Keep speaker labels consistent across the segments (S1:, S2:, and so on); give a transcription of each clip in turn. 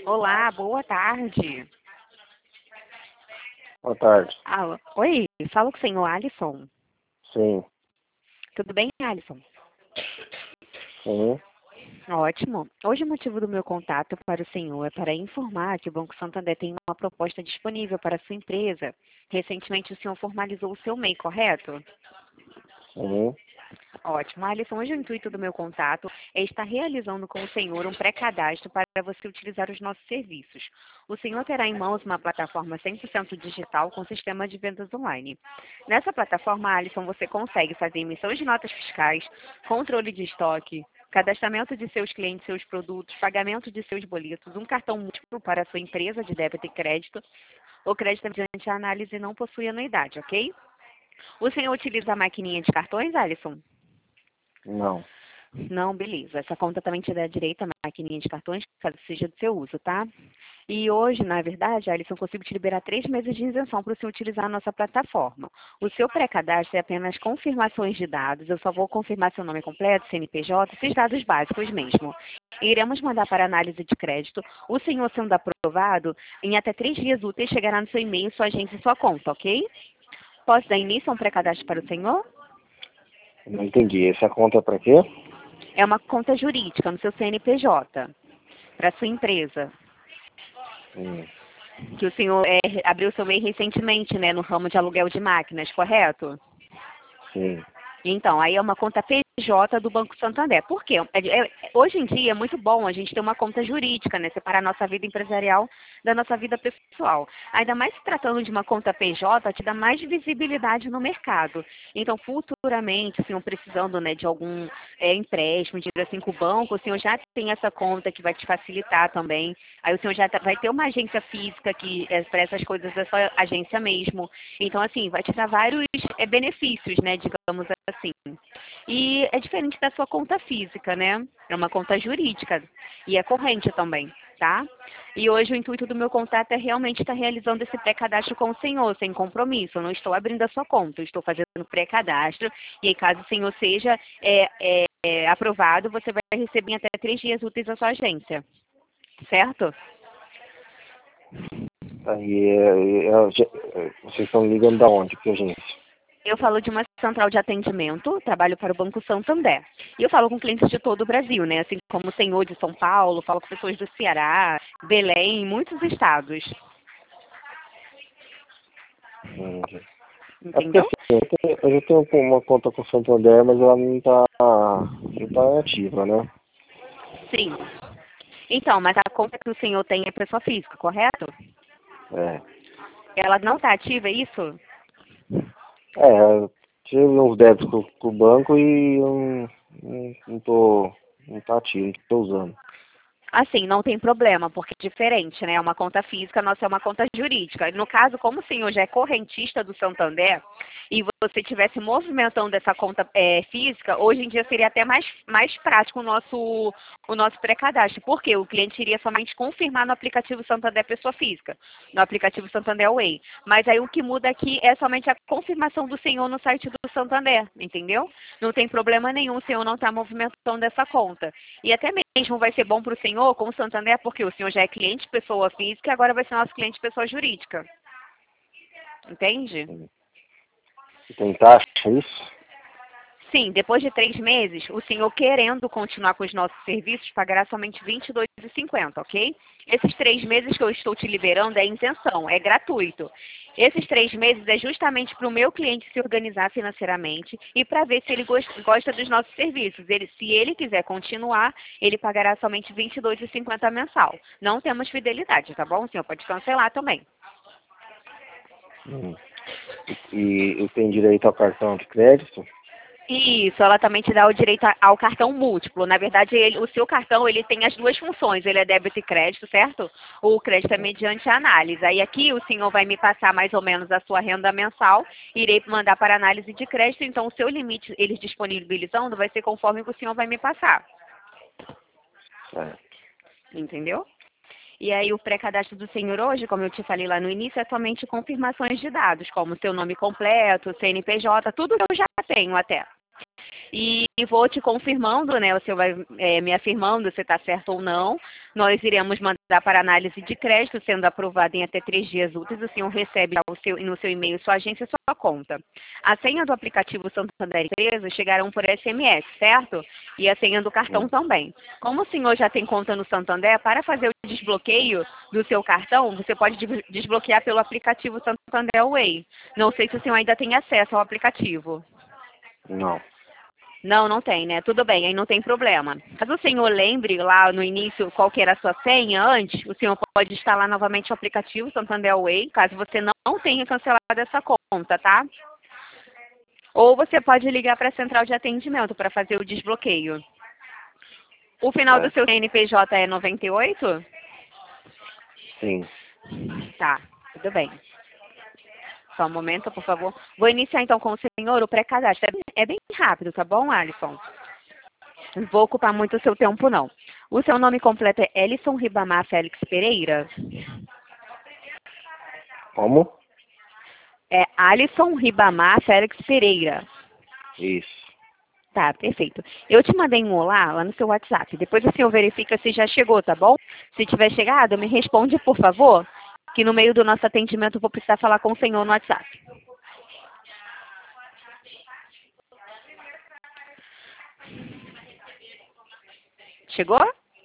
S1: Olá, boa tarde.
S2: Boa tarde.
S1: Oi, falo com o senhor Alisson.
S2: Sim.
S1: Tudo bem, Alisson?
S2: Sim.
S1: Ótimo. Hoje o motivo do meu contato para o senhor é para informar que o Banco Santander tem uma proposta disponível para a sua empresa. Recentemente o senhor formalizou o seu MEI, correto?
S2: Sim.
S1: Ótimo. Alisson, hoje o intuito do meu contato é estar realizando com o senhor um pré-cadastro para você utilizar os nossos serviços. O senhor terá em mãos uma plataforma 100% digital com sistema de vendas online. Nessa plataforma, Alisson, você consegue fazer emissão de notas fiscais, controle de estoque, cadastramento de seus clientes, seus produtos, pagamento de seus boletos, um cartão múltiplo para a sua empresa de débito e crédito. O crédito mediante a análise não possui anuidade, ok? O senhor utiliza a maquininha de cartões, Alisson?
S2: Não.
S1: Não, beleza. Essa conta também te dá direito à maquininha de cartões, caso seja do seu uso, tá? E hoje, na verdade, Alisson, eu consigo te liberar 3 meses de isenção para você utilizar a nossa plataforma. O seu pré-cadastro é apenas confirmações de dados. Eu só vou confirmar seu nome completo, CNPJ, esses dados básicos mesmo. Iremos mandar para análise de crédito. O senhor sendo aprovado, em até 3 dias úteis chegará no seu e-mail, sua agência e sua conta, ok? Posso dar início a um pré-cadastro para o senhor?
S2: Não entendi. Essa conta é para quê?
S1: É uma conta jurídica no seu CNPJ, para sua empresa.
S2: Hum.
S1: Que o senhor abriu seu MEI recentemente, né, no ramo de aluguel de máquinas, correto?
S2: Sim.
S1: Então, aí é uma conta PJ do Banco Santander. Por quê? Hoje em dia é muito bom a gente ter uma conta jurídica, né? Separar a nossa vida empresarial da nossa vida pessoal. Ainda mais se tratando de uma conta PJ, te dá mais visibilidade no mercado. Então, futuramente, o senhor precisando, né, de algum empréstimo, dinheiro assim com o banco, o senhor já tem essa conta que vai te facilitar também. Aí o senhor já vai ter uma agência física que para essas coisas é só agência mesmo. Então, assim, vai te dar vários benefícios, né, digamos assim. E é diferente da sua conta física, né? É uma conta jurídica e é corrente também, tá? E hoje o intuito do meu contato é realmente estar realizando esse pré-cadastro com o senhor, sem compromisso. Eu não estou abrindo a sua conta, eu estou fazendo pré-cadastro. E aí, caso o senhor seja aprovado, você vai receber em até 3 dias úteis a sua agência, certo?
S2: Vocês estão ligando da onde? Que agência?
S1: Eu falo de uma central de atendimento, trabalho para o Banco Santander. E eu falo com clientes de todo o Brasil, né? Assim como o senhor de São Paulo, falo com pessoas do Ceará, Belém, muitos estados.
S2: Entendi. É porque
S1: Entendeu?
S2: assim, eu já tenho uma conta com o Santander, mas ela não tá ativa, né?
S1: Sim. Então, mas a conta que o senhor tem é pessoa física, correto?
S2: É.
S1: Ela não está ativa, é isso?
S2: Eu tive uns débitos com o banco e eu não tá ativo, não tô usando.
S1: Assim, não tem problema, porque é diferente, né? É uma conta física, a nossa é uma conta jurídica. No caso, como o senhor já é correntista do Santander e você estivesse movimentando essa conta física, hoje em dia seria até mais prático o nosso pré-cadastro. Porque o cliente iria somente confirmar no aplicativo Santander Pessoa Física, no aplicativo Santander Way. Mas aí o que muda aqui é somente a confirmação do senhor no site do Santander, entendeu? Não tem problema nenhum o senhor não estar movimentando essa conta. E até mesmo vai ser bom para o senhor com o Santander, porque o senhor já é cliente pessoa física e agora vai ser nosso cliente pessoa jurídica. Entende?
S2: E tem taxa, é isso?
S1: Sim, depois de 3 meses, o senhor querendo continuar com os nossos serviços, pagará somente R$ 22,50, ok? Esses 3 meses que eu estou te liberando é isenção, é gratuito. Esses 3 meses é justamente para o meu cliente se organizar financeiramente e para ver se ele gosta dos nossos serviços. Se ele quiser continuar, ele pagará somente R$ 22,50 mensal. Não temos fidelidade, tá bom? O senhor pode cancelar também.
S2: E eu tenho direito ao cartão de crédito?
S1: Isso, ela também te dá o direito ao cartão múltiplo. Na verdade, o seu cartão ele tem as duas funções. Ele é débito e crédito, certo? O crédito é mediante análise. Aí aqui o senhor vai me passar mais ou menos a sua renda mensal. Irei mandar para análise de crédito. Então, o seu limite, eles disponibilizando, vai ser conforme o senhor vai me passar.
S2: É.
S1: Entendeu? E aí o pré-cadastro do senhor hoje, como eu te falei lá no início, é somente confirmações de dados, como seu nome completo, CNPJ, tudo que eu já tenho até. E vou te confirmando, né? O senhor vai me afirmando se está certo ou não. Nós iremos mandar para análise de crédito, sendo aprovado em até 3 dias úteis. O senhor recebe no seu e-mail sua agência e sua conta. A senha do aplicativo Santander Empresa chegarão por SMS, certo? E a senha do cartão
S2: Sim.
S1: também. Como o senhor já tem conta no Santander, para fazer o desbloqueio do seu cartão, você pode desbloquear pelo aplicativo Santander Way. Não sei se o senhor ainda tem acesso ao aplicativo.
S2: Não.
S1: Não, não tem, né? Tudo bem, aí não tem problema. Caso o senhor lembre lá no início qual que era a sua senha antes, o senhor pode instalar novamente o aplicativo Santander Way, caso você não tenha cancelado essa conta, tá? Ou você pode ligar para a central de atendimento para fazer o desbloqueio. O final do
S2: Certo.
S1: seu CNPJ é 98?
S2: Sim.
S1: Tá, tudo bem. Só um momento, por favor. Vou iniciar então com o senhor o pré-cadastro. É bem rápido, tá bom, Alisson? Não vou ocupar muito o seu tempo, não. O seu nome completo é Elison Ribamar Félix Pereira?
S2: Como?
S1: É Alisson Ribamar Félix Pereira.
S2: Isso.
S1: Tá, perfeito. Eu te mandei um olá lá no seu WhatsApp. Depois o senhor verifica se já chegou, tá bom? Se tiver chegado, me responde, por favor, que no meio do nosso atendimento eu vou precisar falar com o senhor no WhatsApp. Chegou?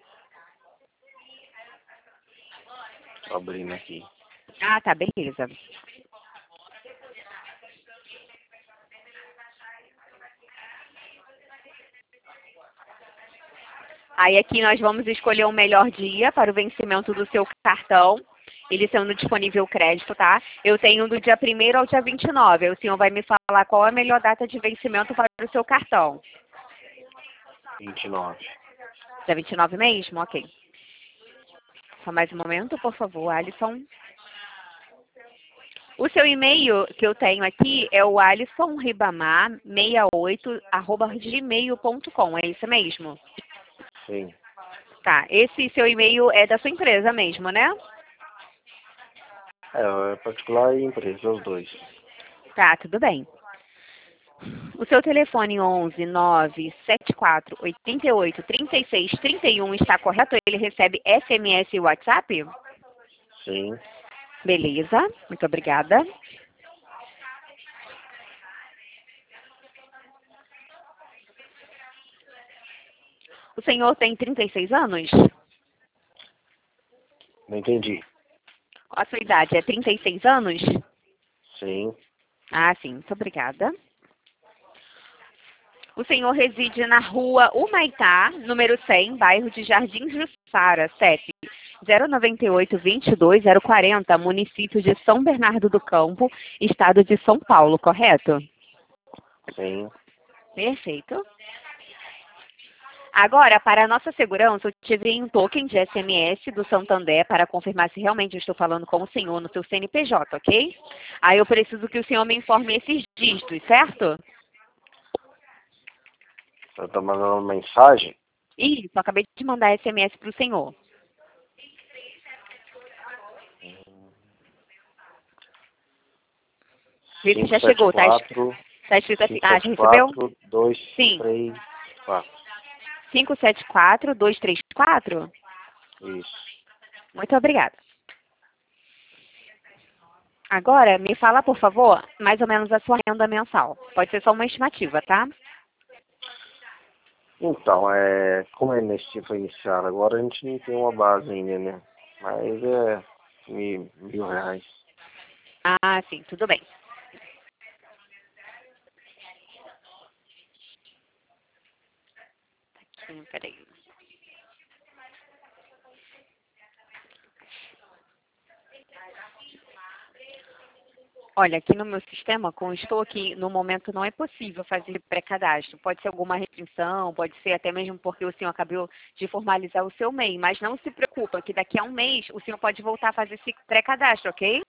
S2: Tô abrindo aqui.
S1: Ah, tá, beleza. Aí aqui nós vamos escolher o melhor dia para o vencimento do seu cartão. Ele sendo disponível crédito, tá? Eu tenho do dia 1º ao dia 29. Aí o senhor vai me falar qual é a melhor data de vencimento para o seu cartão.
S2: 29.
S1: Dia 29 mesmo? Ok. Só mais um momento, por favor, Alisson. O seu e-mail que eu tenho aqui é o alisonribamar68@gmail.com. É isso mesmo?
S2: Sim.
S1: Tá. Esse seu e-mail é da sua empresa mesmo, né?
S2: É particular e empresa, os dois.
S1: Tá, tudo bem. O seu telefone 11 974 88 36 31 está correto? Ele recebe SMS e WhatsApp?
S2: Sim.
S1: Beleza, muito obrigada. O senhor tem 36 anos?
S2: Não entendi.
S1: A sua idade é 36 anos?
S2: Sim.
S1: Ah, sim, muito obrigada. O senhor reside na rua Humaitá, número 100, bairro de Jardim Jussara, CEP 098-22-040, município de São Bernardo do Campo, estado de São Paulo, correto?
S2: Sim.
S1: Perfeito. Agora, para a nossa segurança, eu tive um token de SMS do Santander para confirmar se realmente eu estou falando com o senhor no seu CNPJ, ok? Aí eu preciso que o senhor me informe esses dígitos, certo?
S2: Eu tô mandando uma mensagem.
S1: Isso, acabei de mandar SMS para o senhor. Vê se já chegou, tá?
S2: 574
S1: Tá escrito assim. Ah, já recebeu?
S2: 574 2
S1: Sim.
S2: 3 4.
S1: 574-234?
S2: Isso.
S1: Muito obrigada. Agora, me fala, por favor, mais ou menos a sua renda mensal. Pode ser só uma estimativa, tá?
S2: Então, como é nesse tipo inicial, agora a gente não tem uma base ainda, né? Mas é R$ 1.000.
S1: Ah, sim, tudo bem. Peraí. Olha, aqui no meu sistema, como estou aqui, no momento não é possível fazer pré-cadastro. Pode ser alguma restrição, pode ser até mesmo porque o senhor acabou de formalizar o seu MEI. Mas não se preocupa, que daqui a um mês o senhor pode voltar a fazer esse pré-cadastro, ok?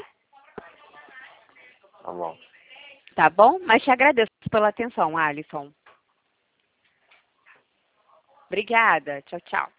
S2: Tá bom.
S1: Tá bom? Mas te agradeço pela atenção, Alisson. Obrigada. Tchau, tchau.